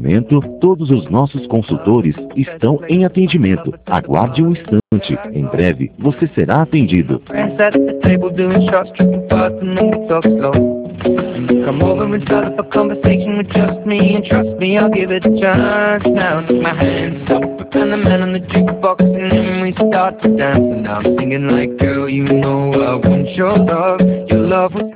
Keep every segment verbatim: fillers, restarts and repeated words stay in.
momento, todos os nossos consultores estão em atendimento. Aguarde um instante. Em breve, você será atendido. Friends at the table doing shots, tripping fast and then we talk slow. And you come over and start up a conversation with just me, and trust me, I'll give it a chance. Now take my hands up and the man on the jukebox, and then we start to dance. And now I'm singing like, girl, you know I want your love. Your love was...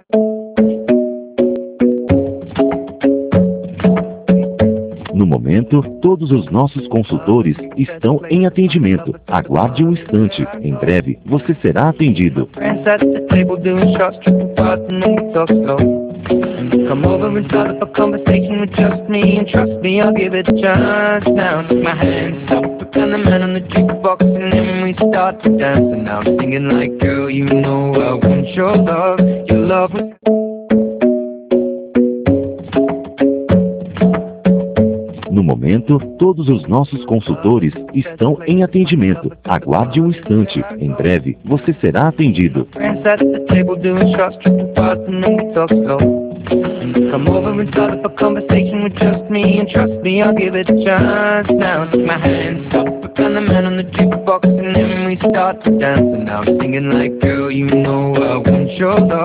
No momento, todos os nossos consultores estão em atendimento. Aguarde um instante. Em breve, você será atendido. Friends at the table doing shots, tripping fast and then we talk slow. And you come over and start up a conversation with just me, and trust me, I'll give it a chance. Now take my hands up and the man on the jukebox, and then we start to dance. And now I'm singing like, girl, you know I want your love. Your love was... No momento, todos os nossos consultores estão em atendimento. Aguarde um instante. Em breve, você será atendido. Friends at the table doing shots, tripping fast and then we talk slow. And you come over and start up a conversation with just me, and trust me, I'll give it a chance. Now take my hands up and the man on the jukebox, and then we start to dance. And now I'm singing like, girl, you know I want your love.